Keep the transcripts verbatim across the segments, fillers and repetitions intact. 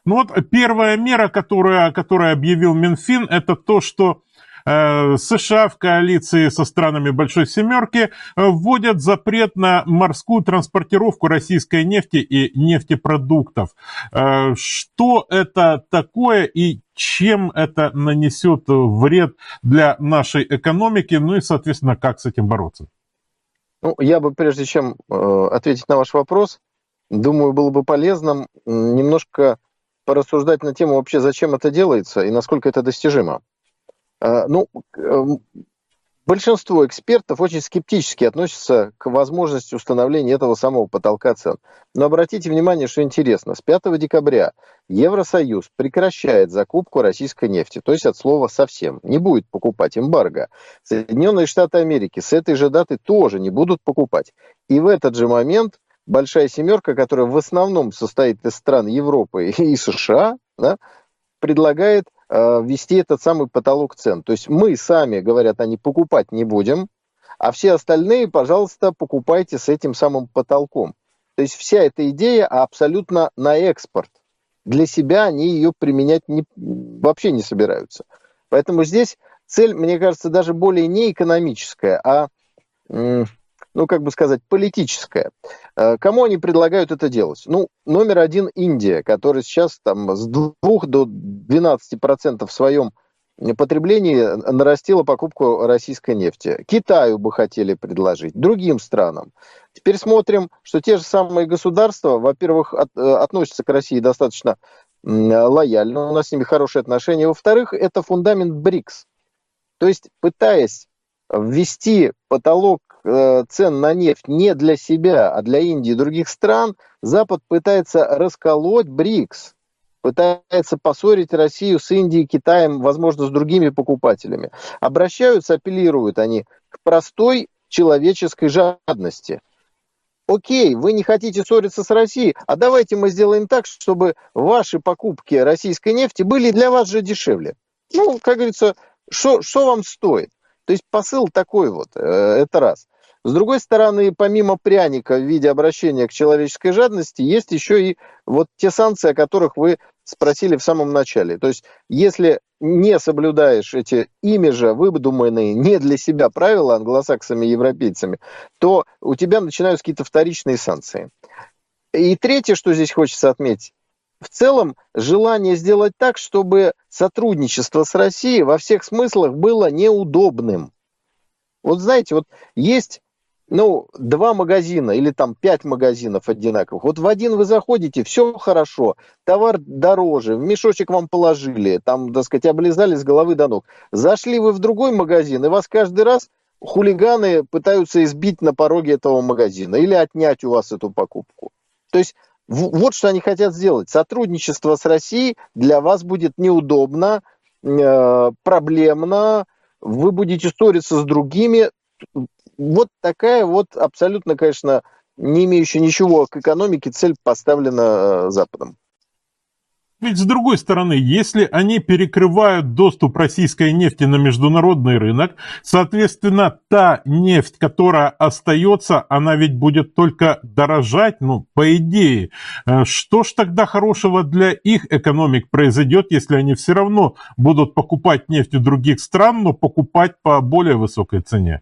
Ну вот первая мера, которая, которую объявил Минфин, это то, что э, США в коалиции со странами Большой Семерки э, вводят запрет на морскую транспортировку российской нефти и нефтепродуктов. Э, что это такое и чем это нанесет вред для нашей экономики, ну и, соответственно, как с этим бороться? Ну, я бы, прежде чем э, ответить на ваш вопрос, думаю, было бы полезным немножко порассуждать на тему вообще, зачем это делается и насколько это достижимо. Э, ну, э, большинство экспертов очень скептически относятся к возможности установления этого самого потолка цен. Но обратите внимание, что интересно. С пятого декабря Евросоюз прекращает закупку российской нефти, то есть от слова совсем. Не будет покупать эмбарго. Соединенные Штаты Америки с этой же даты тоже не будут покупать. И в этот же момент Большая Семерка, которая в основном состоит из стран Европы и США, да, предлагает э, ввести этот самый потолок цен. То есть мы сами, говорят они, покупать не будем, а все остальные, пожалуйста, покупайте с этим самым потолком. То есть вся эта идея абсолютно на экспорт. Для себя они ее применять не, вообще не собираются. Поэтому здесь цель, мне кажется, даже более не экономическая, а, ну, как бы сказать, политическая. Кому они предлагают это делать? Ну, номер один Индия, которая сейчас там с двух до двенадцати процентов в своем потреблении нарастила покупку российской нефти. Китаю бы хотели предложить, другим странам. Теперь смотрим, что те же самые государства, во-первых, от, относятся к России достаточно лояльно, у нас с ними хорошие отношения. Во-вторых, это фундамент БРИКС. То есть, пытаясь ввести потолок э, цен на нефть не для себя, а для Индии и других стран, Запад пытается расколоть БРИКС, пытается поссорить Россию с Индией, Китаем, возможно, с другими покупателями. Обращаются, апеллируют они к простой человеческой жадности. Окей, вы не хотите ссориться с Россией, а давайте мы сделаем так, чтобы ваши покупки российской нефти были для вас же дешевле. Ну, как говорится, что вам стоит? То есть посыл такой вот, это раз. С другой стороны, помимо пряника в виде обращения к человеческой жадности, есть еще и вот те санкции, о которых вы спросили в самом начале. То есть, если не соблюдаешь эти ими же выдуманные не для себя правила англосаксами и европейцами, то у тебя начинаются какие-то вторичные санкции. И третье, что здесь хочется отметить, в целом желание сделать так, чтобы сотрудничество с Россией во всех смыслах было неудобным. Вот знаете, вот есть ну, два магазина или там пять магазинов одинаковых. Вот в один вы заходите, все хорошо, товар дороже, в мешочек вам положили, там, так сказать, облизали с головы до ног. Зашли вы в другой магазин, и вас каждый раз хулиганы пытаются избить на пороге этого магазина или отнять у вас эту покупку. То есть вот что они хотят сделать. Сотрудничество с Россией для вас будет неудобно, э, проблемно, вы будете ссориться с другими. Вот такая вот абсолютно, конечно, не имеющая ничего к экономике цель поставлена Западом. Ведь с другой стороны, если они перекрывают доступ российской нефти на международный рынок, соответственно, та нефть, которая остается, она ведь будет только дорожать, ну, по идее. Что ж тогда хорошего для их экономик произойдет, если они все равно будут покупать нефть у других стран, но покупать по более высокой цене?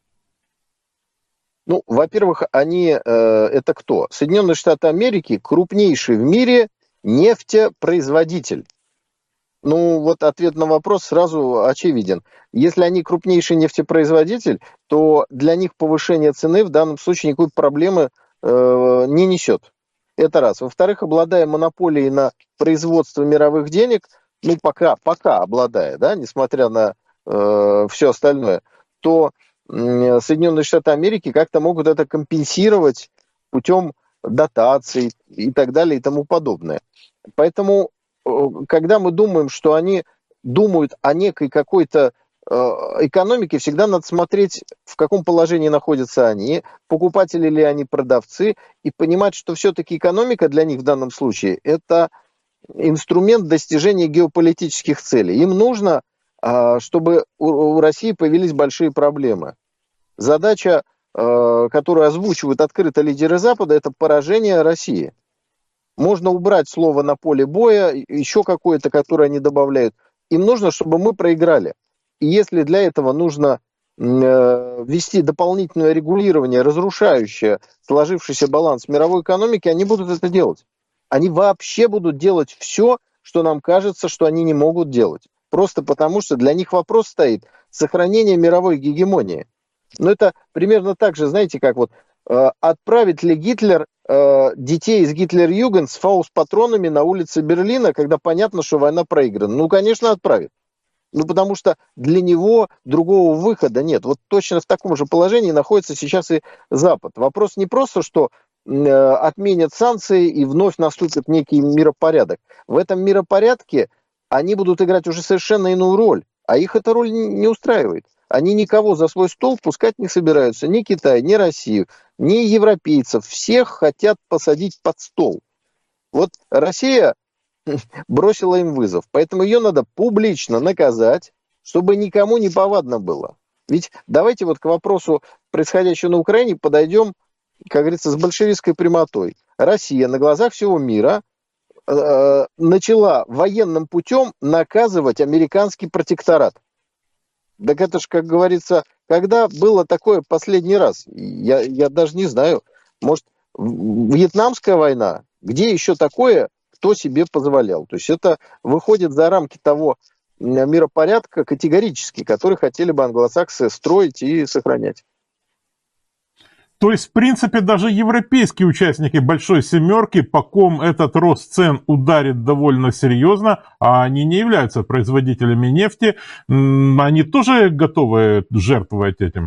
Ну, во-первых, они, э, это кто? Соединенные Штаты Америки, крупнейший в мире нефтепроизводитель. Ну, вот ответ на вопрос сразу очевиден. Если они крупнейший нефтепроизводитель, то для них повышение цены в данном случае никакой проблемы э, не несет. Это раз. Во-вторых, обладая монополией на производство мировых денег, ну, пока, пока обладая, да, несмотря на э, все остальное, то э, Соединенные Штаты Америки как-то могут это компенсировать путем дотаций и так далее и тому подобное. Поэтому, когда мы думаем, что они думают о некой какой-то экономике, всегда надо смотреть, в каком положении находятся они, покупатели ли они, продавцы, и понимать, что все-таки экономика для них в данном случае – это инструмент достижения геополитических целей. Им нужно, чтобы у России появились большие проблемы. Задача, которую озвучивают открыто лидеры Запада, это поражение России. Можно убрать слово на поле боя, еще какое-то, которое они добавляют. Им нужно, чтобы мы проиграли. И если для этого нужно э, ввести дополнительное регулирование, разрушающее сложившийся баланс мировой экономики, они будут это делать. Они вообще будут делать все, что нам кажется, что они не могут делать. Просто потому, что для них вопрос стоит сохранение мировой гегемонии. Но это примерно так же, знаете, как вот э, отправит ли Гитлер э, детей из Гитлер-Югенд с фаус-патронами на улице Берлина, когда понятно, что война проиграна? Ну, конечно, отправит. Ну, потому что для него другого выхода нет. Вот точно в таком же положении находится сейчас и Запад. Вопрос не просто, что э, отменят санкции и вновь наступит некий миропорядок. В этом миропорядке они будут играть уже совершенно иную роль, а их эта роль не устраивает. Они никого за свой стол пускать не собираются. Ни Китай, ни Россию, ни европейцев. Всех хотят посадить под стол. Вот Россия бросила им вызов. Поэтому ее надо публично наказать, чтобы никому не повадно было. Ведь давайте вот к вопросу происходящего на Украине подойдем, как говорится, с большевистской прямотой. Россия на глазах всего мира э, начала военным путем наказывать американский протекторат. Так это ж, как говорится, когда было такое последний раз? Я, я даже не знаю. Может, Вьетнамская война? Где еще такое, кто себе позволял? То есть это выходит за рамки того миропорядка категорически, который хотели бы англосаксы строить и сохранять. То есть, в принципе, даже европейские участники Большой Семерки, по ком этот рост цен ударит довольно серьезно, а они не являются производителями нефти, они тоже готовы жертвовать этим?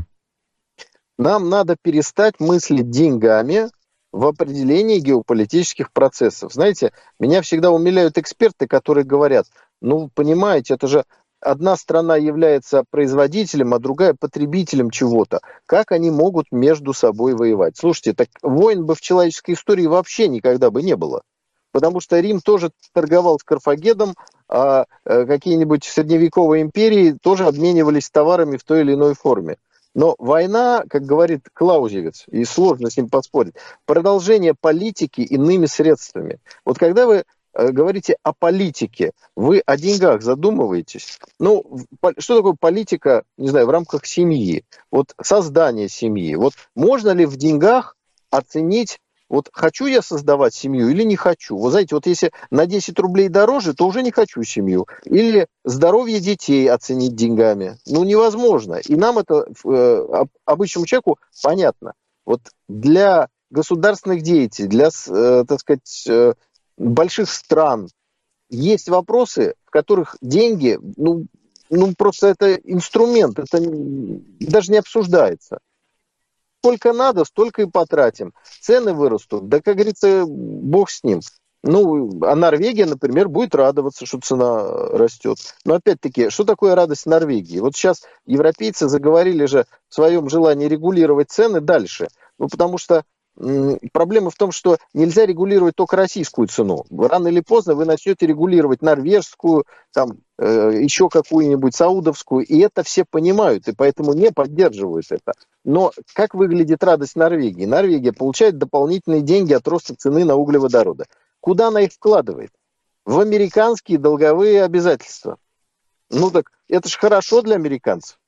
Нам надо перестать мыслить деньгами в определении геополитических процессов. Знаете, меня всегда умиляют эксперты, которые говорят, ну, понимаете, это же одна страна является производителем, а другая потребителем чего-то. Как они могут между собой воевать? Слушайте, так войн бы в человеческой истории вообще никогда бы не было. Потому что Рим тоже торговал с Карфагеном, а какие-нибудь средневековые империи тоже обменивались товарами в той или иной форме. Но война, как говорит Клаузевиц, и сложно с ним поспорить, продолжение политики иными средствами. Вот когда вы говорите о политике, вы о деньгах задумываетесь. Ну, что такое политика, не знаю, в рамках семьи? Вот создание семьи. Вот можно ли в деньгах оценить, вот хочу я создавать семью или не хочу? Вот знаете, вот если на десять рублей дороже, то уже не хочу семью. Или здоровье детей оценить деньгами. Ну, невозможно. И нам это, э, обычному человеку, понятно. Вот для государственных деятелей, для, э, так сказать, э, больших стран есть вопросы, в которых деньги, ну, ну просто это инструмент, это даже не обсуждается. Сколько надо, столько и потратим. Цены вырастут, да, как говорится, бог с ним. Ну, а Норвегия, например, будет радоваться, что цена растет. Но опять-таки, что такое радость Норвегии? Вот сейчас европейцы заговорили же в своем желании регулировать цены дальше. Ну, потому что проблема в том, что нельзя регулировать только российскую цену. Рано или поздно вы начнете регулировать норвежскую, там, э, еще какую-нибудь саудовскую, и это все понимают, и поэтому не поддерживают это. Но как выглядит радость Норвегии? Норвегия получает дополнительные деньги от роста цены на углеводороды. Куда она их вкладывает? В американские долговые обязательства. Ну так это же хорошо для американцев.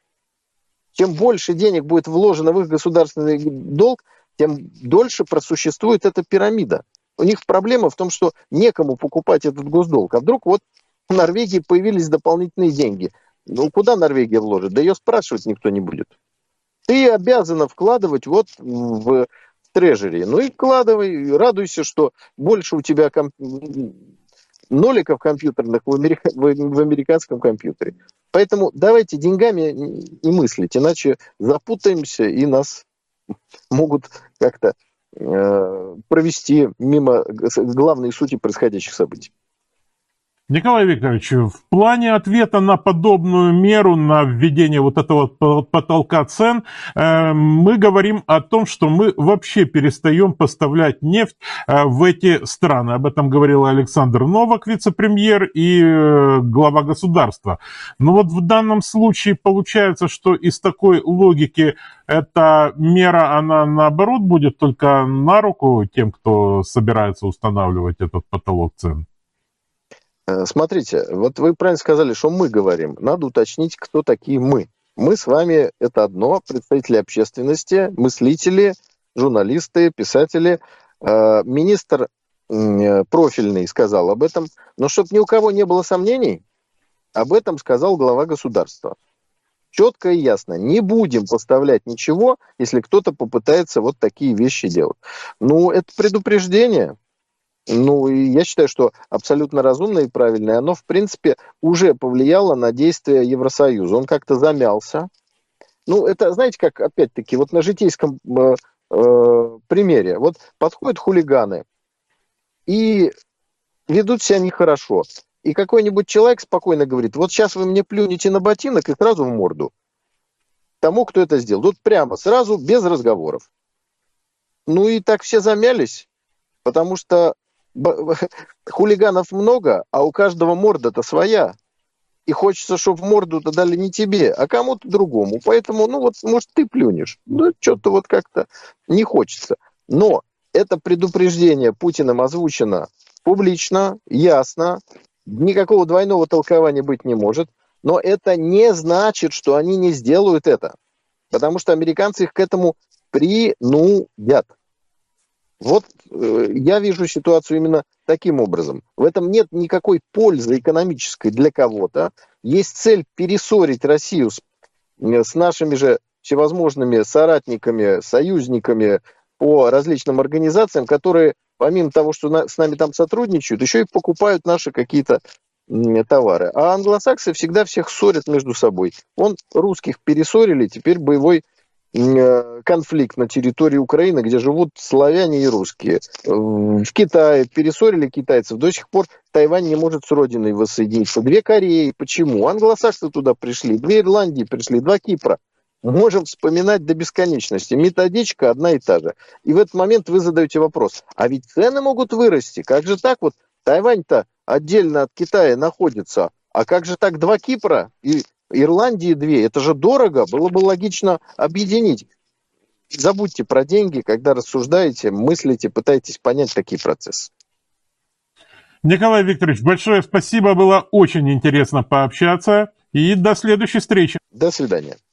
Чем больше денег будет вложено в их государственный долг, тем дольше просуществует эта пирамида. У них проблема в том, что некому покупать этот госдолг. А вдруг вот в Норвегии появились дополнительные деньги. Ну, куда Норвегия вложит? Да ее спрашивать никто не будет. Ты обязана вкладывать вот в трежери. Ну и вкладывай, радуйся, что больше у тебя комп... ноликов компьютерных в, америка... в американском компьютере. Поэтому давайте деньгами не мыслить, иначе запутаемся и нас могут как-то э, провести мимо главной сути происходящих событий. Николай Викторович, в плане ответа на подобную меру, на введение вот этого потолка цен, э, мы говорим о том, что мы вообще перестаем поставлять нефть э, в эти страны. Об этом говорил Александр Новак, вице-премьер и э, глава государства. Но вот в данном случае получается, что из такой логики эта мера, она наоборот будет только на руку тем, кто собирается устанавливать этот потолок цен. Смотрите, вот вы правильно сказали, что мы говорим. Надо уточнить, кто такие мы. Мы с вами – это одно, представители общественности, мыслители, журналисты, писатели. Министр профильный сказал об этом, но чтобы ни у кого не было сомнений, об этом сказал глава государства. Четко и ясно. Не будем поставлять ничего, если кто-то попытается вот такие вещи делать. Ну, это предупреждение. Ну, и я считаю, что абсолютно разумное и правильное. Оно, в принципе, уже повлияло на действия Евросоюза. Он как-то замялся. Ну, это, знаете, как, опять-таки, вот на житейском э, э, примере. Вот подходят хулиганы и ведут себя нехорошо. И какой-нибудь человек спокойно говорит, вот сейчас вы мне плюнете на ботинок и сразу в морду тому, кто это сделал. Тут прямо, сразу, без разговоров. Ну, и так все замялись, потому что хулиганов много, а у каждого морда-то своя. И хочется, чтобы морду-то дали не тебе, а кому-то другому. Поэтому, ну вот, может, ты плюнешь. Ну, что-то вот как-то не хочется. Но это предупреждение Путиным озвучено публично, ясно. Никакого двойного толкования быть не может. Но это не значит, что они не сделают это. Потому что американцы их к этому принудят. Вот э, я вижу ситуацию именно таким образом. В этом нет никакой пользы экономической для кого-то. Есть цель перессорить Россию с, с нашими же всевозможными соратниками, союзниками по различным организациям, которые, помимо того, что на, с нами там сотрудничают, еще и покупают наши какие-то м, товары. А англосаксы всегда всех ссорят между собой. Вон русских перессорили, теперь боевой конфликт на территории Украины, где живут славяне и русские. В Китае перессорили китайцев. До сих пор Тайвань не может с родиной воссоединиться. Две Кореи. Почему? Англосаксы туда пришли. Две Ирландии пришли. Два Кипра. Можем вспоминать до бесконечности. Методичка одна и та же. И в этот момент вы задаете вопрос. А ведь цены могут вырасти. Как же так? Вот Тайвань-то отдельно от Китая находится. А как же так два Кипра и Ирландии две, это же дорого, было бы логично объединить. Забудьте про деньги, когда рассуждаете, мыслите, пытаетесь понять такие процессы. Николай Викторович, большое спасибо, было очень интересно пообщаться, и до следующей встречи. До свидания.